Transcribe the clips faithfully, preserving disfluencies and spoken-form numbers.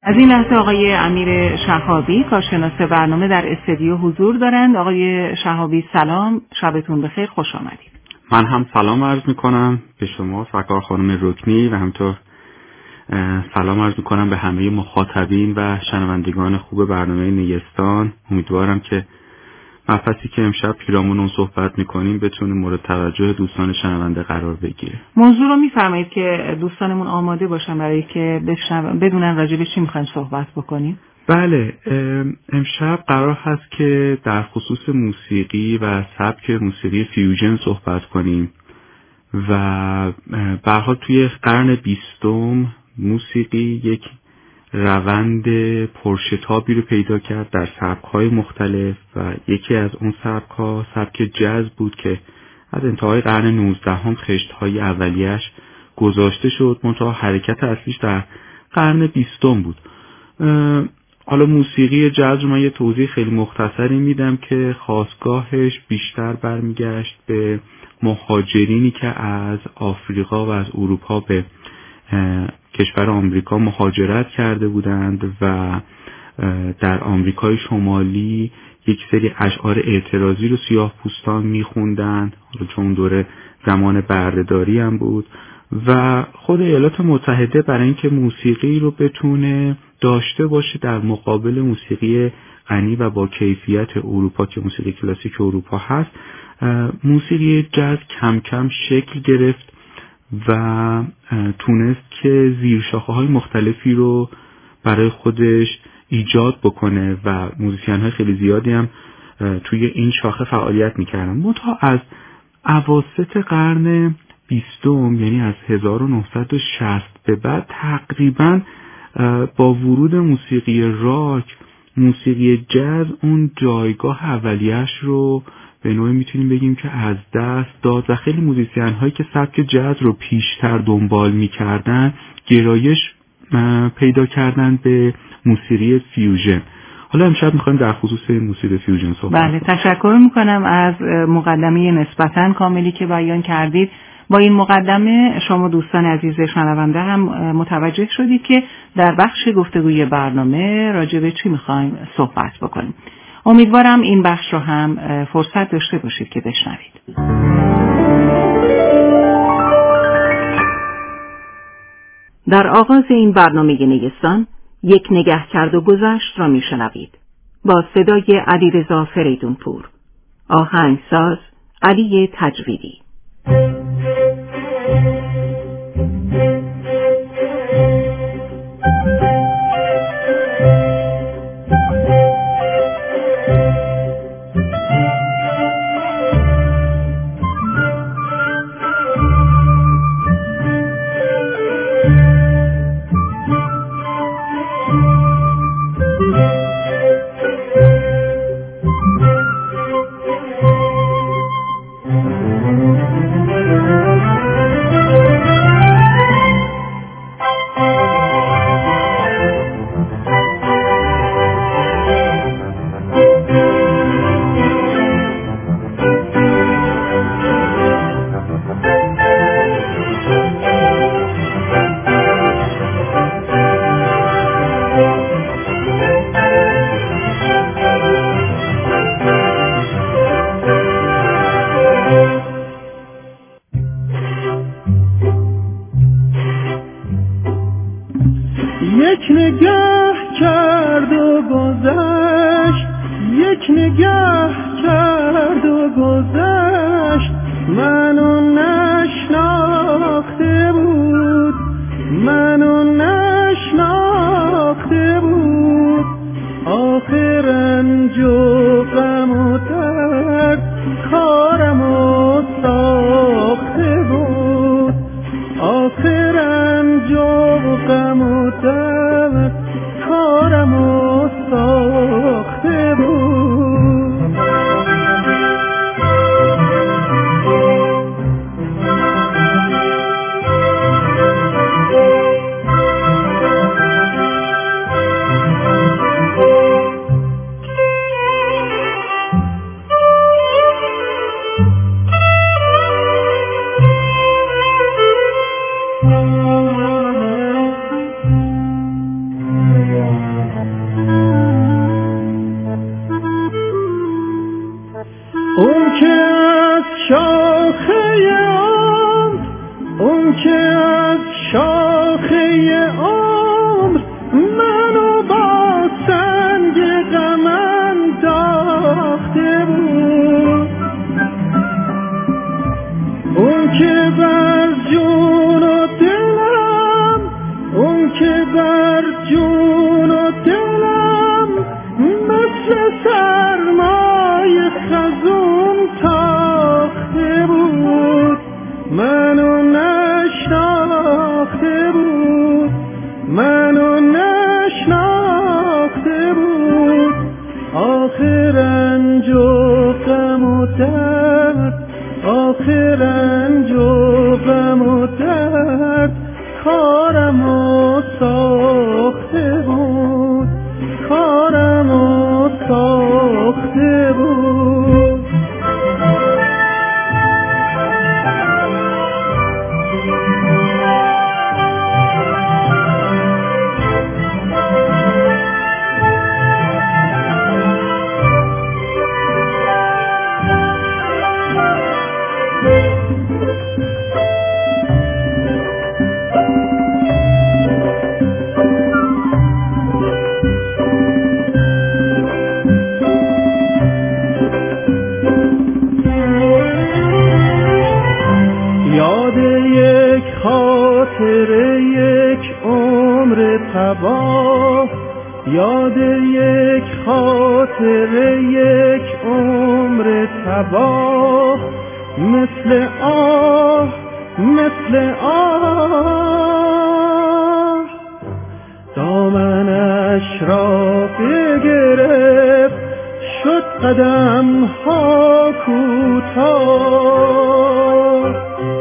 از این لحظه آقای امیر شهابی کارشناس برنامه در استودیو حضور دارند. آقای شهابی سلام، شبتون بخیر، خوش آمدید. من هم سلام عرض میکنم به شما سرکار خانم رکنی و همینطور سلام عرض میکنم به همه مخاطبین و شنوندگان خوب برنامه نیستان. امیدوارم که مبحثی که امشب پیرامون اون صحبت میکنیم بتونه مورد توجه دوستان شنونده قرار بگیره. موضوع رو میفرمایید که دوستانمون آماده باشن برای که بدونن راجع به چی میخوایم صحبت بکنیم. بله، امشب قرار هست که در خصوص موسیقی و سبک موسیقی فیوژن صحبت کنیم و به هر حال توی قرن بیستم موسیقی یک روند پرشتابی رو پیدا کرد در سبک‌های مختلف و یکی از اون سبک‌ها سبک جاز بود که از انتهای قرن نوزدهم خشت‌های اولیه‌اش گذاشته شد، منتها حرکت اصلیش در قرن بیستم بود. حالا موسیقی جاز رو من یه توضیح خیلی مختصری میدم که خاستگاهش بیشتر برمیگشت به مهاجرینی که از آفریقا و از اروپا به کشور آمریکا مهاجرت کرده بودند و در آمریکای شمالی یک سری اشعار اعتراضی رو سیاه پوستان میخوندن، چون دوره زمان بردهداری هم بود و خود ایالات متحده برای اینکه موسیقی رو بتونه داشته باشه در مقابل موسیقی غنی و با کیفیت اروپا که موسیقی کلاسیک اروپا هست، موسیقی جاز کم کم شکل گرفت و تونست که زیرشاخه‌های مختلفی رو برای خودش ایجاد بکنه و موزیسین‌های خیلی زیادی هم توی این شاخه فعالیت می‌کردن. منتها از اواسط قرن بیستم، یعنی از هزار و نهصد و شصت به بعد، تقریباً با ورود موسیقی راک، موسیقی جاز اون جایگاه اولیه‌اش رو به نوعی میتونیم بگیم که از دست داد و خیلی موزیسین هایی که سبک جاز رو پیشتر دنبال میکردن گرایش پیدا کردن به موسیقی فیوژن. حالا امشب میخوایم در خصوص موسیقی فیوژن صحبت بله، تشکر میکنم از مقدمه نسبتاً کاملی که بیان کردید. با این مقدمه شما دوستان عزیز شنونده هم متوجه شدید که در بخش گفتگوی برنامه راجع به چی میخوایم صحبت بکنیم. امیدوارم این بخش رو هم فرصت داشته باشید که بشنوید. در آغاز این برنامه نیستان یک نگه کرد و گذشت را میشنوید با صدای علیرضا فریدونپور. آهنگساز علی تجویدی. یک نگاه کرد و گذشت، یک نگاه کرد و گذشت، منو نشناخته بود، منو نشناخته بود، آخر رنج و غم و درد کارمو ساخته بود، آخر رنج و غم و درد کارمو ساخته بود. اون که از شاخه عمر اون که از شاخه عمر منو با سنگ غم انداخته بود، اون که بر جون و دلم اون که بر جون و دلم مثل سرمای خزون تاخته بود، منو نشناخته بود، منو نشناخته بود. آخر رنج و غم و درد، آخر رنج و غم و درد کارمو ساخته بود، کارمو ساخته بود. یک عمر تباه، یاد یک خاطر یک عمر تباه، مثل آه مثل آه دامنش را بگرفت، شد قدم ها کوتاه،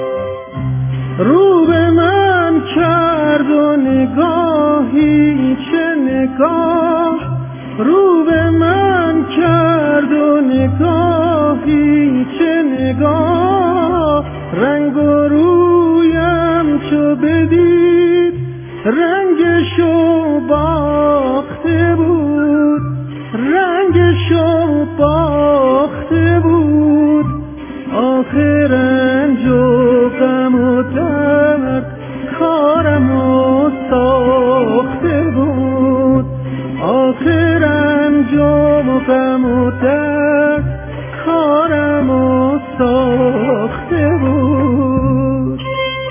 رو به من کرد و نگاهی چه نگاه، رو به من کرد و نگاهی چه نگاه، رنگ و رویم چو بدید رنگشو باخته بود، رنگشو باخته بود. آخر رنج و غم و درد کارمو ساخته بود، آخر رنج و غم و درد کارمو ساخته بود.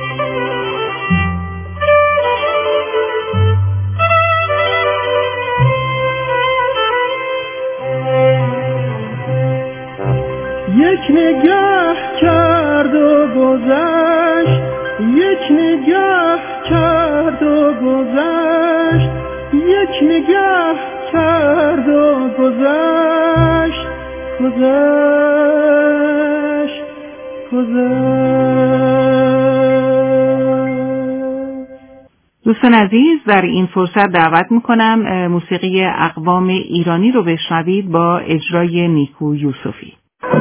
یک نگاه کرد و گذشت، یک نگاه کرد و گذشت، یک نگاه کرد و گذشت، گذشت گذشت. دوستان عزیز، در این فرصت دعوت میکنم موسیقی اقوام ایرانی رو بشنوید با اجرای نیکو یوسفی.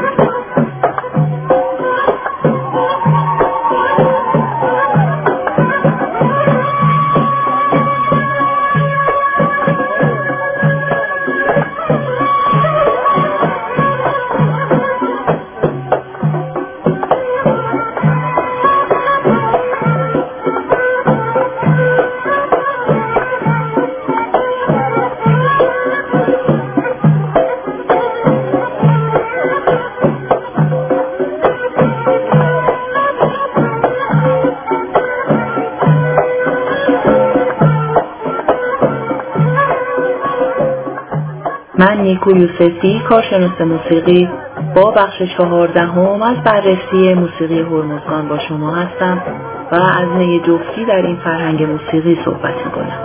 من نیکو یوسفی، کارشناس موسیقی، با بخش چهاردهم از بررسی موسیقی هرمزگان با شما هستم و از نی جفتی در این فرهنگ موسیقی صحبت می‌کنم.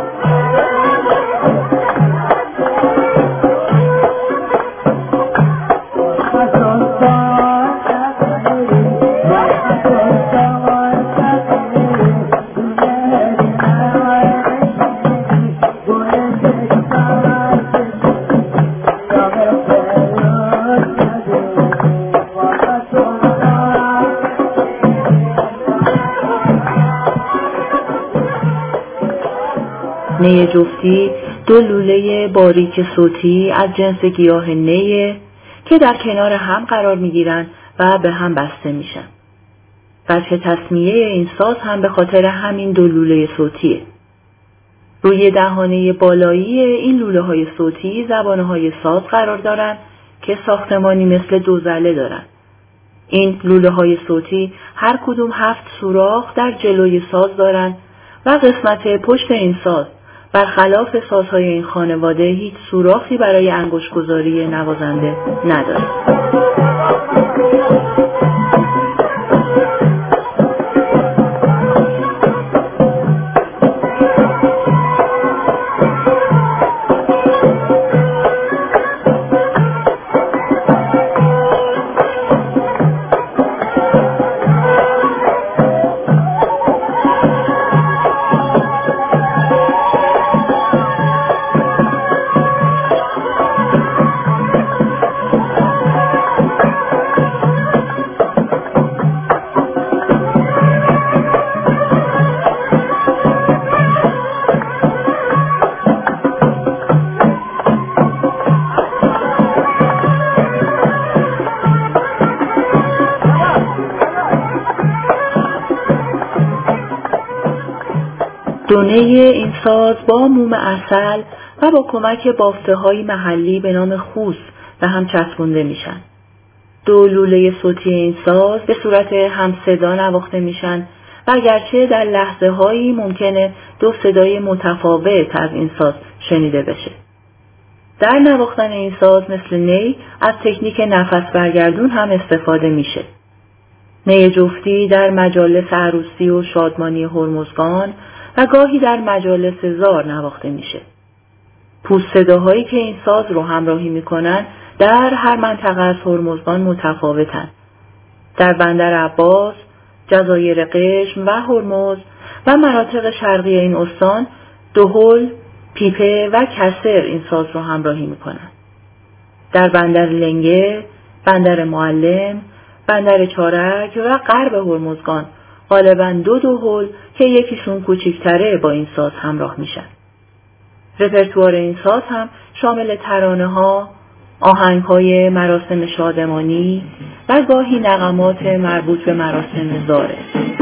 نی جفتی دو لوله باریک صوتی از جنس گیاه نی که در کنار هم قرار میگیرن و به هم بسته میشن. وجه تسمیه این ساز هم به خاطر همین دو لوله صوتیه. روی دهانه بالایی این لوله های صوتی زبانه های ساز قرار دارن که ساختمانی مثل دوزله دارن. این لوله های صوتی هر کدوم هفت سوراخ در جلوی ساز دارن و قسمت پشت این ساز برخلاف سازهای این خانواده هیچ سوراخی برای انگشت‌گذاری نوازنده نداره. دونه این ساز با موم عسل و با کمک بافته‌های محلی به نام خوس به هم چسبونده میشن. دو لوله صوتی این ساز به صورت همصدا نواخته میشن و اگرچه در لحظه‌هایی ممکنه دو صدای متفاوت از این ساز شنیده بشه. در نواختن این ساز مثل نی از تکنیک نفس برگردون هم استفاده میشه. نی جفتی در مجالس عروسی و شادمانی هرمزگان و گاهی در مجالس زار نواخته میشه. پوست صداهایی که این ساز رو همراهی میکنن در هر منطقه از هرمزگان متفاوتن. در بندر عباس، جزایر قشم و هرمز و مناطق شرقی این استان دهل، پیپه و کسر این ساز رو همراهی میکنن. در بندر لنگه، بندر معلم، بندر چارک و غرب هرمزگان غالباً دو دهل که یکیشون کوچیک‌تره با این ساز همراه میشن. رپرتوار این ساز هم شامل ترانه‌ها، آهنگ‌های مراسم شادمانی و گاهی نغمات مربوط به مراسم زاره.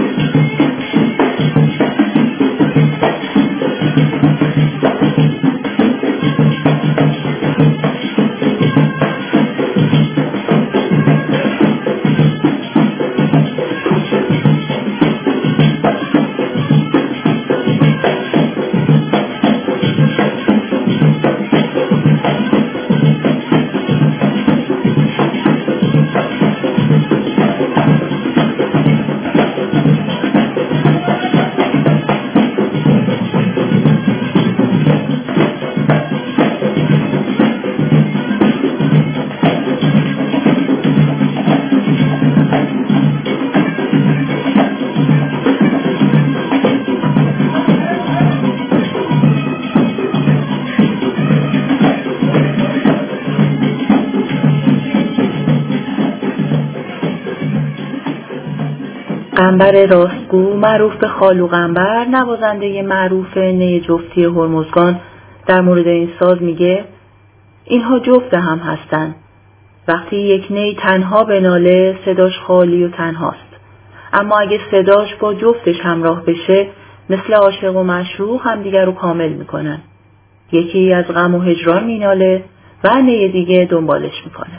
قنبر راستگو معروف به خالو قنبر، نوازنده معروف نی جفتی هرمزگان، در مورد این ساز میگه اینها جفت هم هستن. وقتی یک نی تنها بناله صداش خالی و تنهاست، اما اگه صداش با جفتش همراه بشه مثل عاشق و معشوق هم دیگر رو کامل میکنن. یکی از غم و هجران میناله و نی دیگه دنبالش میکنه.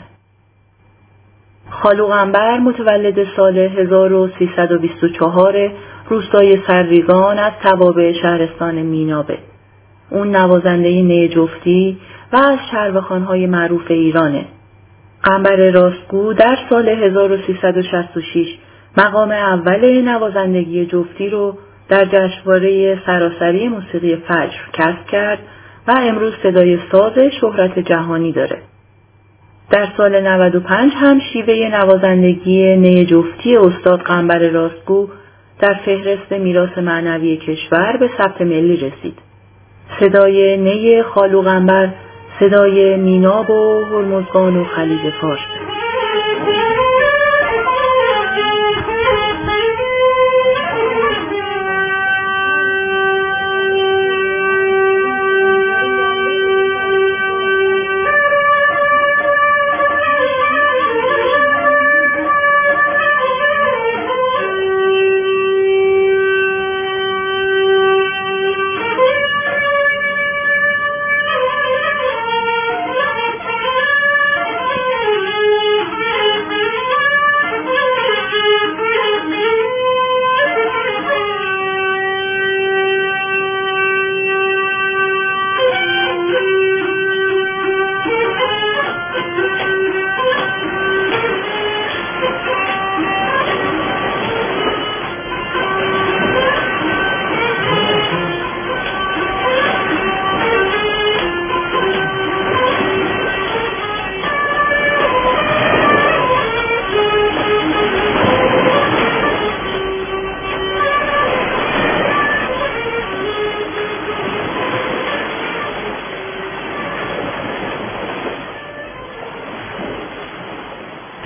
خالو قنبر متولد سال هزار و سیصد و بیست و چهار روستای سرریگان از توابع شهرستان مینابه. اون نوازنده نی جفتی و از شروخوان‌های معروف ایرانه. قنبر راستگو در سال هزار و سیصد و شصت و شش مقام اول نوازندگی جفتی رو در جشنواره سراسری موسیقی فجر کسب کرد و امروز صدای ساز شهرت جهانی داره. در سال نود و پنج هم شیوه نوازندگی نی جفتی استاد قنبر راستگو در فهرست میراث معنوی کشور به ثبت ملی رسید. صدای نی خالو قنبر صدای میناب و هرمزگان و خلیج فارس.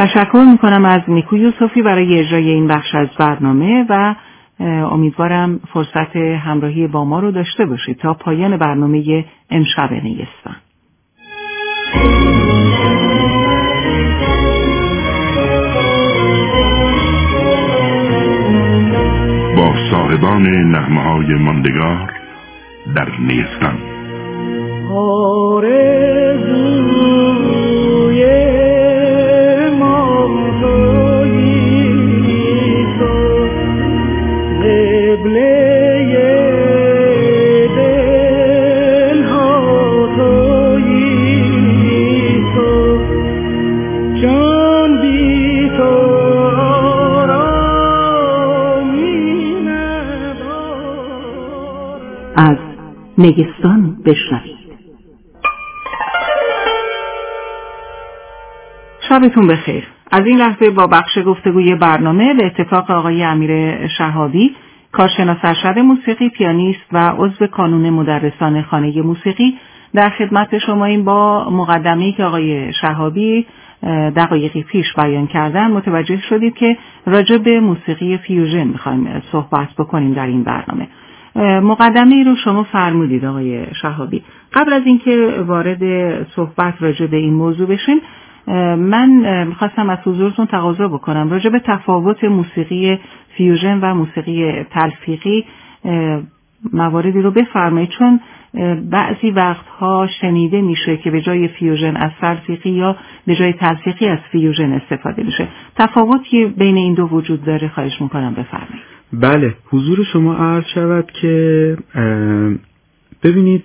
تشکر میکنم از نیکو یوسفی برای اجرای این بخش از برنامه و امیدوارم فرصت همراهی با ما رو داشته باشید تا پایان برنامه امشب نیستان. با صاحبان نغمه‌های ماندگار در نیستان. آرزوی ما تویی تو، قبله دلها تویی تو، جان بی تو آرامی ندارد. از نیستان بشنوید. شبتون بخیر. از این لحظه با بخش گفتگوی برنامه به اتفاق آقای امیر شهابی، کارشناس ارشد موسیقی، پیانیست و عضو کانون مدرسان خانه موسیقی، در خدمت شماییم. با مقدمه‌ای که آقای شهابی دقایقی پیش بیان کردن متوجه شدید که راجع به موسیقی فیوژن می‌خوایم صحبت بکنیم در این برنامه. مقدمه‌ای رو شما فرمودید آقای شهابی. قبل از اینکه وارد صحبت راجع به این موضوع بشیم، من میخواستم از حضورتون تقاضا بکنم راجع به تفاوت موسیقی فیوژن و موسیقی تلفیقی مواردی رو بفرمایید، چون بعضی وقتها شنیده میشه که به جای فیوژن از تلفیقی یا به جای تلفیقی از فیوژن استفاده میشه. تفاوتی بین این دو وجود داره؟ خواهش میکنم بفرمایید. بله، حضور شما عرض شود که ببینید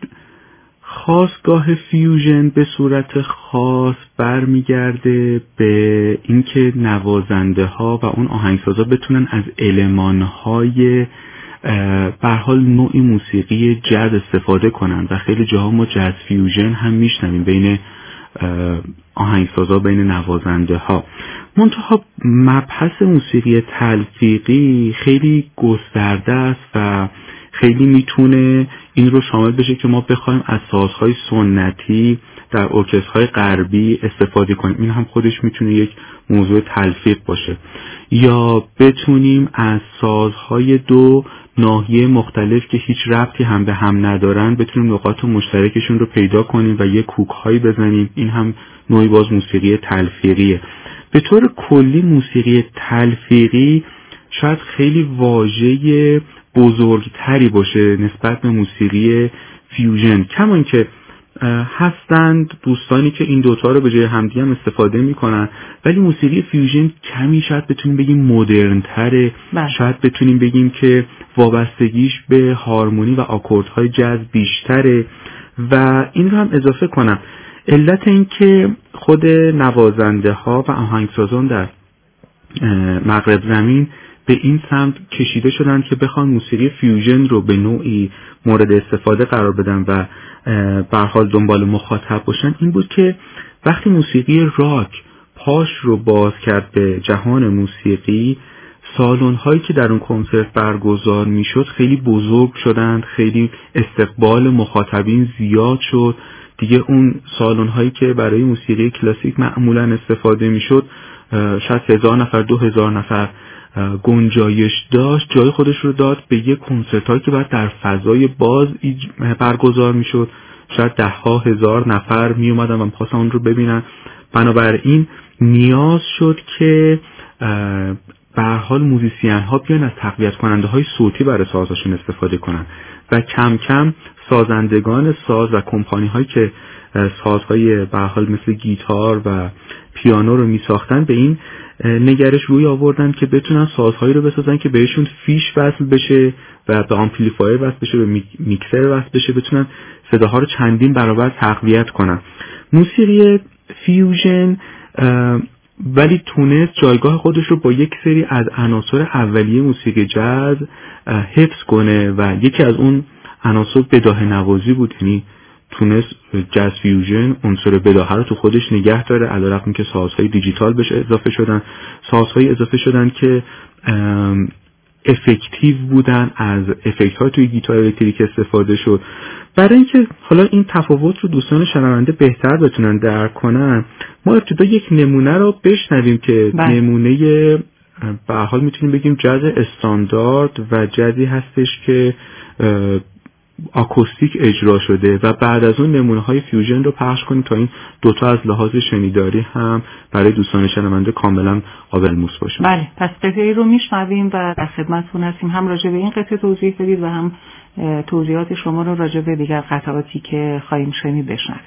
خاصگاه فیوژن به صورت خاص برمیگرده به اینکه نوازنده ها و اون آهنگسازا بتونن از المان های به هر حال نوعی موسیقی جاز استفاده کنن و خیلی جاها ما جاز فیوژن هم میشنویم بین آهنگسازا، بین نوازنده ها. منتها مبحث موسیقی تلفیقی خیلی گسترده است و خیلی میتونه این رو شامل بشه که ما بخوایم از سازهای سنتی در ارکسترهای غربی استفاده کنیم، این هم خودش میتونه یک موضوع تلفیق باشه، یا بتونیم از سازهای دو ناحیه مختلف که هیچ ربطی هم به هم ندارن بتونیم نقاط مشترکشون رو پیدا کنیم و یک کوک‌هایی بزنیم، این هم نوعی باز موسیقی تلفیقیه. به طور کلی موسیقی تلفیقی شاید خیلی واژه بزرگتری باشه نسبت به موسیقی فیوژن، کمان که هستند دوستانی که این دوتا رو به جای همدیگه هم استفاده میکنن، ولی موسیقی فیوژن کمی شاید بتونیم بگیم مدرن تره، شاید بتونیم بگیم که وابستگیش به هارمونی و آکوردهای جاز بیشتره. و این رو هم اضافه کنم، علت این که خود نوازنده ها و آهنگسازان در مغرب زمین به این سمت کشیده شدن که بخوان موسیقی فیوژن رو به نوعی مورد استفاده قرار بدن و به هر حال دنبال مخاطب باشن، این بود که وقتی موسیقی راک پاش رو باز کرد به جهان موسیقی، سالن هایی که در اون کنسرت برگزار میشد خیلی بزرگ شدند، خیلی استقبال مخاطبین زیاد شد. دیگه اون سالن هایی که برای موسیقی کلاسیک معمولا استفاده میشد شاید هزار نفر دو هزار نفر گنجایش داشت، جای خودش رو داد به یک کنسرت هایی که بعد در فضای باز برگزار میشد، شاید ده ها هزار نفر می اومدن و می‌خواستن اون رو ببینن. بنابراین نیاز شد که به هر حال موزیسین ها بیان از تقویت کننده های صوتی برای سازشون استفاده کنن و کم کم سازندگان ساز و کمپانی هایی که سازهای به هر حال مثل گیتار و پیانو رو می ساختن به این نگرش روی آوردن که بتونن سازهایی رو بسازن که بهشون فیش وصل بشه و به آمپلیفایر وصل بشه، به میکسر وصل بشه، بتونن صداها رو چندین برابر تقویت کنن. موسیقی فیوژن ولی تونست جایگاه خودش رو با یک سری از عناصر اولیه موسیقی جاز حفظ کنه و یکی از اون عناصر بداهه نوازی بود، یعنی تونست جاز فیوژن عنصر بداهه رو تو خودش نگه داره، علیرغم اینکه سازهای دیجیتال بهش اضافه شدن، سازهای اضافه شدن که افکتیو بودن، از افکت ها توی گیتار الکتریک استفاده شد. برای اینکه حالا این تفاوت رو دوستان شنونده بهتر بتونن درک کنن، ما ابتدا یک نمونه رو بشنویم که بله. نمونه به حال میتونیم بگیم جاز استاندارد و جازی هستش که آکوستیک اجرا شده و بعد از اون نمونه های فیوژن رو پخش کنیم تا این دوتا از لحاظ شنیداری هم برای دوستان شنونده کاملا قابل ملموس باشه. بله، پس قطعه رو میشنویم و در خدمتتون هستیم، هم راجع به این قطعه توضیح بدید و هم توضیحات شما رو راجع به دیگر قطعاتی که خواهیم شنید بشنویم.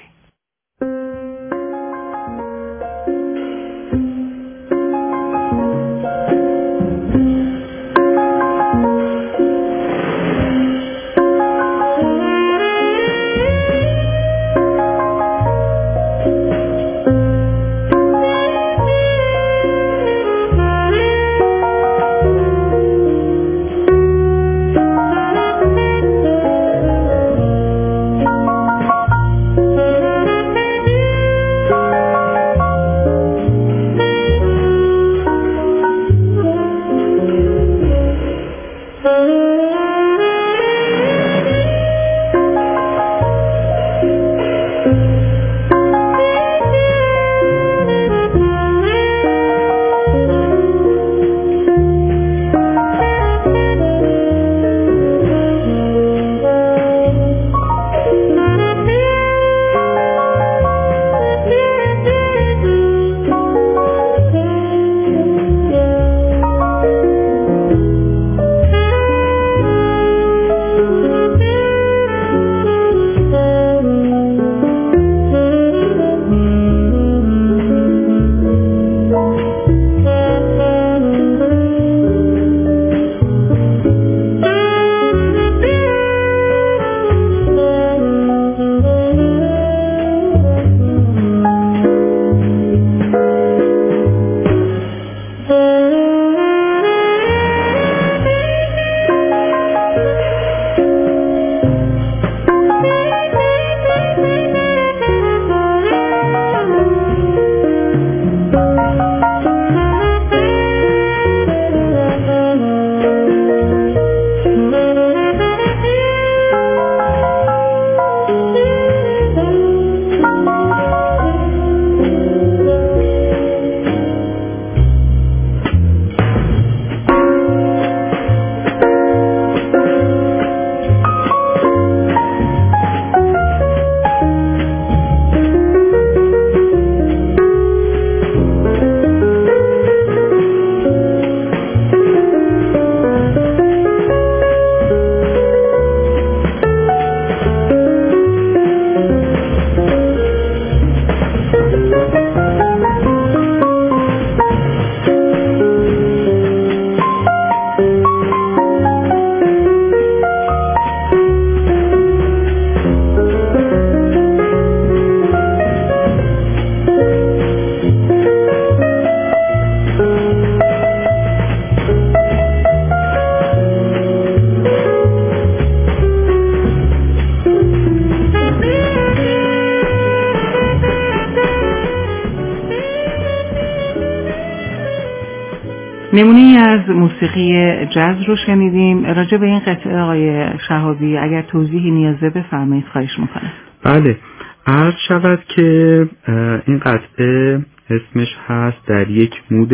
نمونه‌ای از موسیقی جاز رو شنیدیم. راجع به این قطعه آقای شهابی اگر توضیحی نیازه بفرمایید خواهش میکنم. بله، عرض شود که این قطعه اسمش هست در یک مود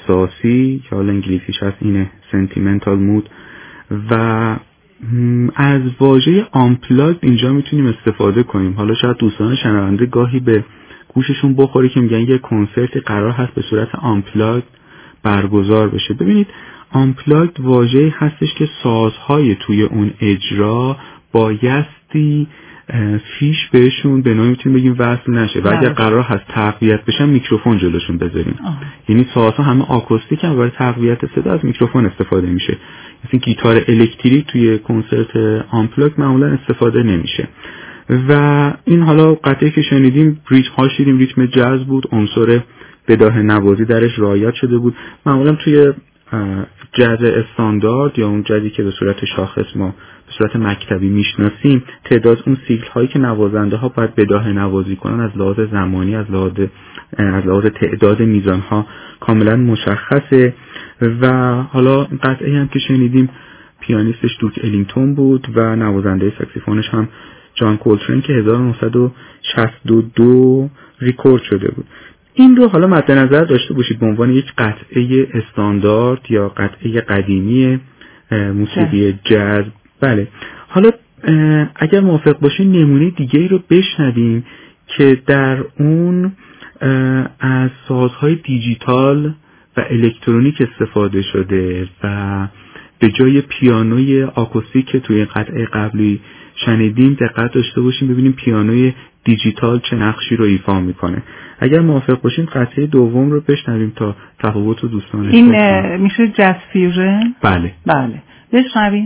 احساسی که حالا انگلیسیش هست اینه سنتیمنتال مود و از واژه آنپلاگ اینجا میتونیم استفاده کنیم. حالا شاید دوستان شنونده گاهی به گوششون بخوره که میگن یه کنسرتی قرار هست به صورت آنپلاگ برگزار بشه. ببینید آنپلاگ واژه‌ای هستش که سازهای توی اون اجرا بایستی فیش بهشون به نوعی میتونیم بگیم وصل نشه و اگر قرار هست تقویت بشن میکروفون جلوشون بذاریم. یعنی سازها همه آکوستیک هم برای تقویت صدا از میکروفون استفاده میشه. مثلا گیتار الکتریک توی کنسرت آنپلاگ معمولا استفاده نمیشه. و این حالا قطعه که شنیدیم ریتم ها شیدیم ریتم جاز بود، عنصر بداهه نوازی درش رعایت شده بود. معمولا توی جاز استاندارد یا اون جازی که به صورت شاخص ما به صورت مکتبی میشناسیم تعداد اون سیکل هایی که نوازنده ها باید بداهه نوازی کنن از لحاظ زمانی از لحاظ از لحاظ تعداد میزان ها کاملا مشخصه و حالا قطعه هم که شنیدیم پیانیستش دوک الینگتون بود و نوازنده ساکسیفونش هم جان کولترین که هزار و نهصد و شصت و دو ریکورد شده بود. این رو حالا مد نظر داشته باشید به عنوان یک قطعه استاندارد یا قطعه قدیمی موسیقی جاز. بله، حالا اگر موافق باشین نمونه دیگه ای رو بشنویم که در اون از سازهای دیجیتال و الکترونیک استفاده شده و به جای پیانوی آکوستیک که توی قطعه قبلی شنیدیم دقت داشته باشیم ببینیم پیانوی دیجیتال چه نقشی رو ایفا میکنه. اگر موافق باشین قطعه دوم رو بشنویم تا تفاوت رو دوستان این میشه جاز فیوژن. بله بله بشنویم.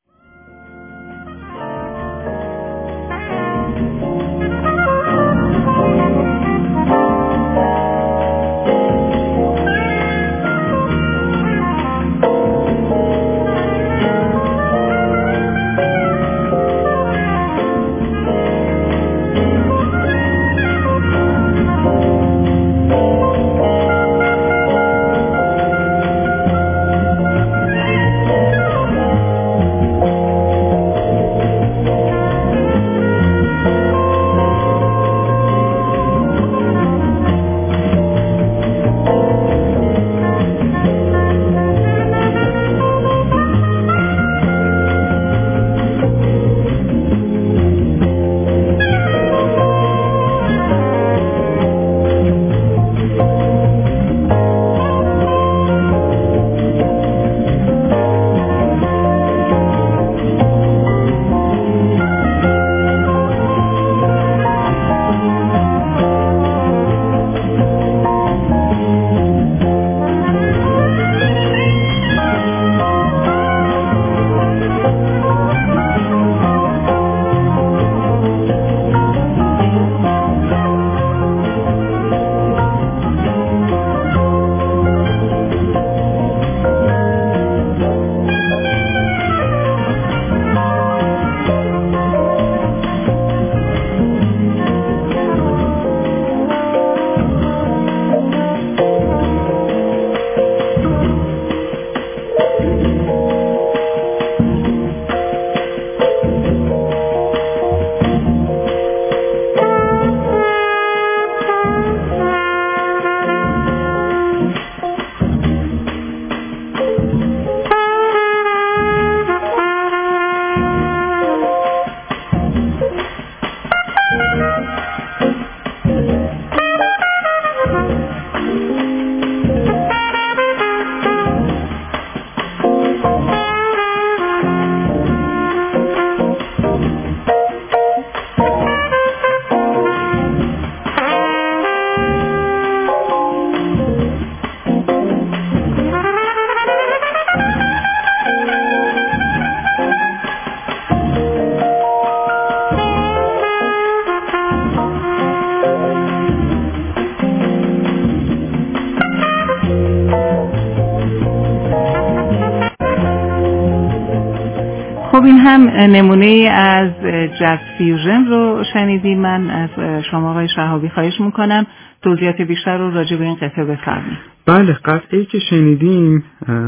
خب این هم نمونه از جاز فیوژن رو شنیدیم. من از شما آقای شهابی خواهش میکنم توضیحات بیشتر رو راجع به این قطعه بفرمایید. بله، قطعه‌ای که شنیدیم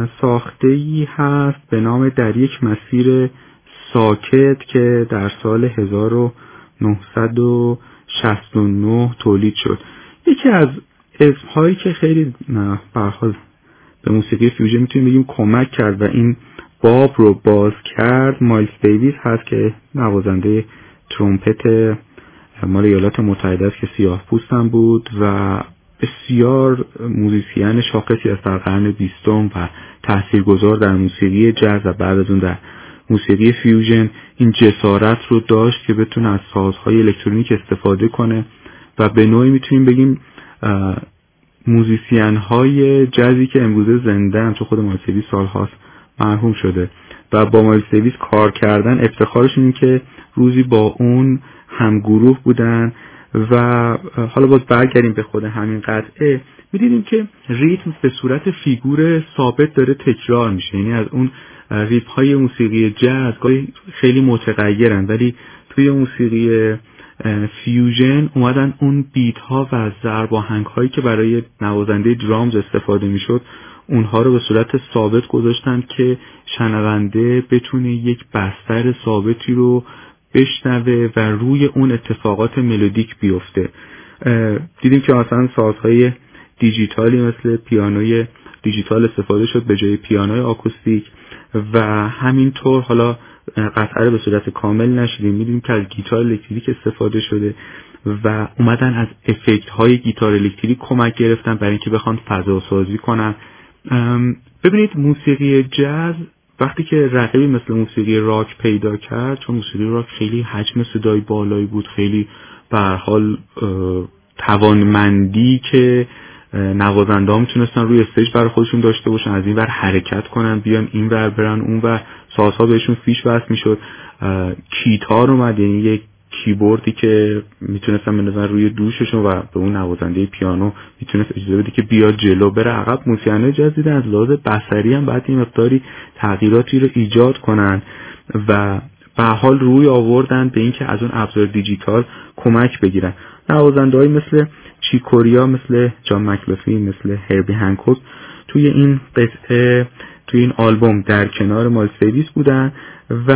ساخته‌ای هست به نام در یک مسیر ساکت که در سال هزار و نهصد و شصت و نه تولید شد. یکی از اسمهایی که خیلی به هر حال به موسیقی فیوژن میتونیم بگیم کمک کرد و این باب رو باز کرد مایلز دیویس هست که نوازنده ترومپت مال ایالات متحده است که سیاه پوستم بود و بسیار موزیسین شاخصی است در قرن بیستم و تاثیرگذار در موسیقی جاز و بعد از اون در موسیقی فیوژن. این جسارت رو داشت که بتونه از سازهای الکترونیک استفاده کنه و به نوعی میتونیم بگیم موزیسین های جازی که امروزه زنده هم، چون خود مایلز دیویس سالهاست مرحوم شده و با مایلز دیویس کار کردن افتخارشون این که روزی با اون همگروه بودن. و حالا باز برگردیم به خود همین قطعه، می‌دیدیم که ریتم به صورت فیگور ثابت داره تکرار میشه، یعنی از اون ریتم های موسیقی جاز گاهی خیلی متغیرن ولی توی موسیقی فیوژن اومدن اون بیت ها و ضرب آهنگ هایی که برای نوازنده درامز استفاده میشد اونها رو به صورت ثابت گذاشتن که شنونده بتونه یک بستر ثابتی رو بشنوه و روی اون اتفاقات ملودیک بیفته. دیدیم که مثلا سازهای دیجیتالی مثل پیانوی دیجیتال استفاده شد به جای پیانوی آکوستیک و همینطور حالا قطعه به صورت کامل نشدیم، میدونیم که از گیتار الکتریک استفاده شده و اومدن از افکت های گیتار الکتریک کمک گرفتن برای اینکه بخوان فضا سازی کنن. ببینید موسیقی جاز وقتی که رقیبی مثل موسیقی راک پیدا کرد، چون موسیقی راک خیلی حجم صدای بالایی بود، خیلی به هر حال توانمندی که نوازنده ها میتونستن روی استیج برای خودشون داشته باشن، از این ور حرکت کنن بیان این ور برن اون ور، سازها بهشون فیش وصل میشد. کیتار اومد، یعنی یک کیبوردی که میتونستن بندازن روی دوششون و به اون نوازنده پیانو میتونست اجازه بده که بیاد جلو بره عقب. موسیقیان جاز دیدن از لحاظ بصری هم باید این مقداری تغییراتی رو ایجاد کنن و به حال روی آوردن به اینکه از اون ابزار دیجیتال کمک بگیرن. نوازنده‌ای مثل چیکوریا، مثل جان مکلافی، مثل هربی هنکوک توی این قطعه توی این آلبوم در کنار مایلز دیویس بودن و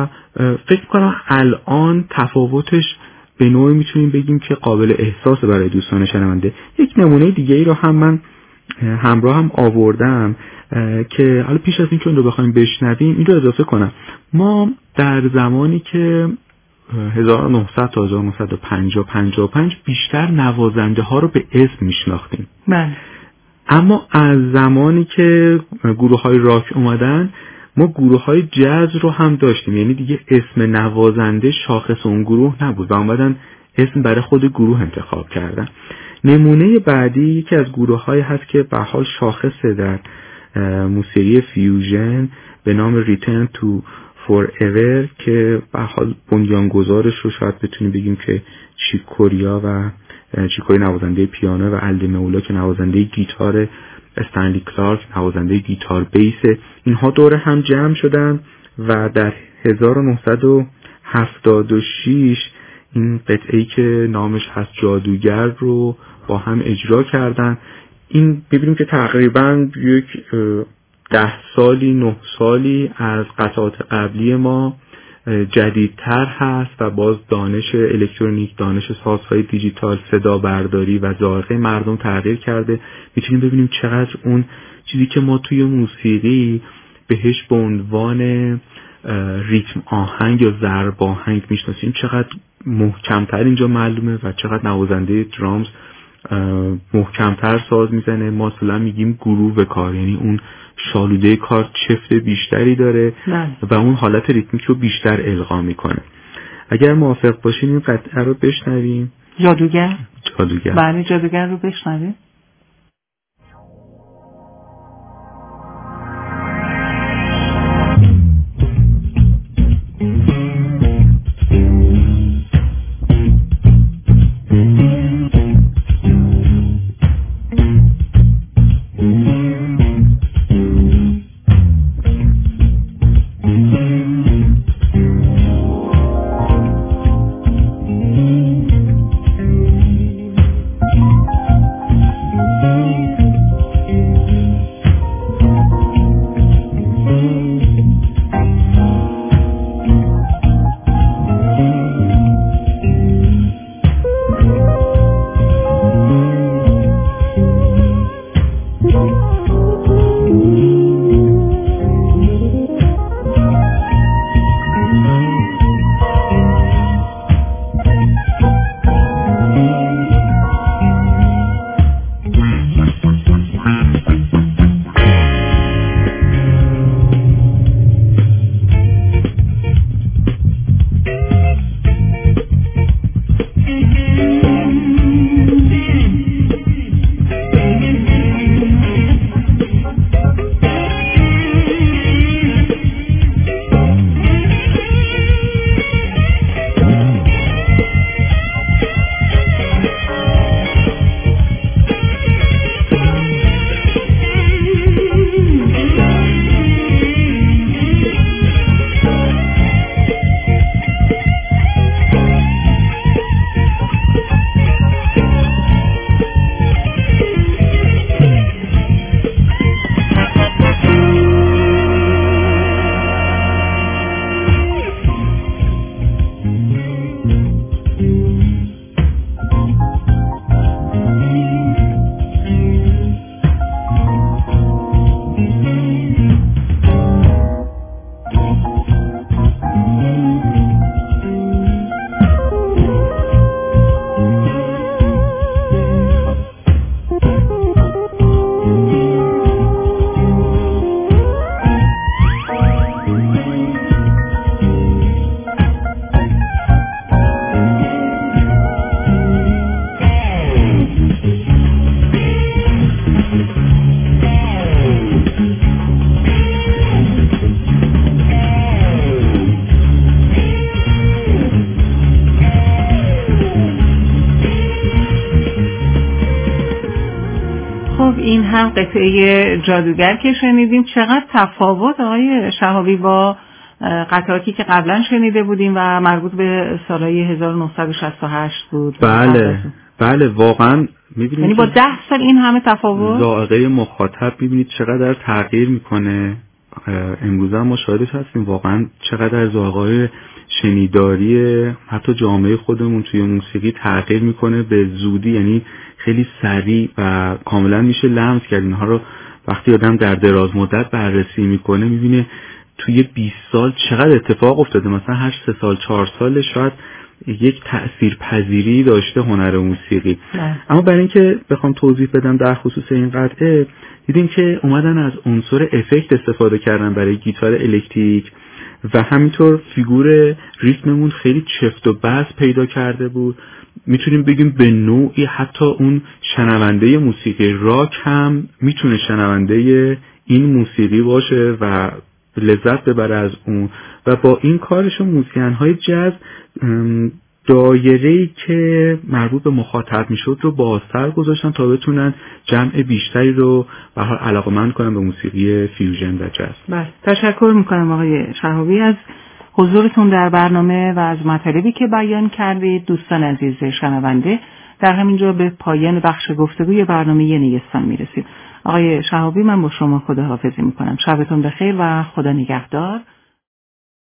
فکر کنم الان تفاوتش به نوعی میتونیم بگیم که قابل احساس برای دوستان شنونده. یک نمونه دیگه ای رو هم من همراه هم آوردم که حالا پیش از اینکه اون رو بخوایم بشنویم این رو اضافه کنم. ما در زمانی که هزار و نهصد تا هزار و نهصد و پنجاه پنجاه و پنج بیشتر نوازنده ها رو به اسم میشناختیم. بله. اما از زمانی که گروه های راک اومدن ما گروه های جاز رو هم داشتیم، یعنی دیگه اسم نوازنده شاخص اون گروه نبود و اومدن اسم برای خود گروه انتخاب کردن. نمونه بعدی یکی از گروه های هست که به حال شاخصه در موسیقی فیوژن به نام Return to Forever که به حال بنیانگذارش رو شاید بتونیم بگیم که چیکوریا و چیکوری نوازنده پیانو و الدمئولا که نوازنده گیتار، استنلی کلارک نوازنده گیتار بیس، اینها دور هم جمع شدن و در هزار و نهصد و هفتاد و شش این قطعه‌ای که نامش هست جادوگر رو با هم اجرا کردن. این ببینیم که تقریبا یک ده سالی نه سالی از قطعات قبلی ما جدیدتر هست و باز دانش الکترونیک، دانش سازهای دیجیتال، صدا برداری و ذائقه مردم تغییر کرده. میتونیم ببینیم چقدر اون چیزی که ما توی موسیقی بهش به عنوان ریتم آهنگ یا ضرب آهنگ میشناسیم چقدر محکمتر اینجا معلومه و چقدر نوازنده درامز محکمتر ساز میزنه. ما اصلا میگیم گروه کار، یعنی اون شالوده کار چفت بیشتری داره نه. و اون حالت ریتمیک رو بیشتر القا میکنه. اگر موافق باشین این قطعه رو بشنویم. جادوگر؟ جادوگر. بله جادوگر رو بشنویم. این هم قطعه جادوگر که شنیدیم. چقدر تفاوت آقای شهابی با قطعاتی که قبلا شنیده بودیم و مربوط به سالهای هزار و نهصد و شصت و هشت بود. بله بله واقعا می‌بینید یعنی با ده سال این همه تفاوت. ذائقه مخاطب می‌بینید چقدر تغییر میکنه. امروز هم ما شاهدش هستیم واقعا چقدر ذائقه شنیداری حتی جامعه خودمون توی موسیقی تغییر میکنه به زودی، یعنی خیلی سریع و کاملا میشه لمس کرد اینها رو. وقتی آدم در دراز مدت بررسی میکنه میبینه توی بیست سال چقدر اتفاق افتاده. مثلا هر سه سال چهار سال شاید یک تأثیر پذیری داشته هنر موسیقی نه. اما برای اینکه بخوام توضیح بدم در خصوص این قطعه، دیدیم که اومدن از عنصر افکت استفاده کردن برای گیتار الکتریک و همینطور فیگور ریتممون خیلی چفت و بس پیدا کرده بود. میتونیم بگیم به نوعی حتی اون شنونده موسیقی راک هم میتونه شنونده این موسیقی باشه و لذت ببره از اون. و با این کارشون موزیسین‌های جاز دایره‌ای که مربوط به مخاطب میشد رو بازتر گذاشتن تا بتونن جمع بیشتری رو به حال علاقه‌مند کنن به موسیقی فیوژن و جاز. بله، تشکر میکنم آقای شهابی از حضورتون در برنامه و از مطالبی که بیان کردید. دوستان عزیز شنونده، در همینجا به پایان بخش گفتگوی برنامه نیستان میرسیم. آقای شهابی، من با شما خداحافظی میکنم. شبتون بخیر و خدا نگهدار.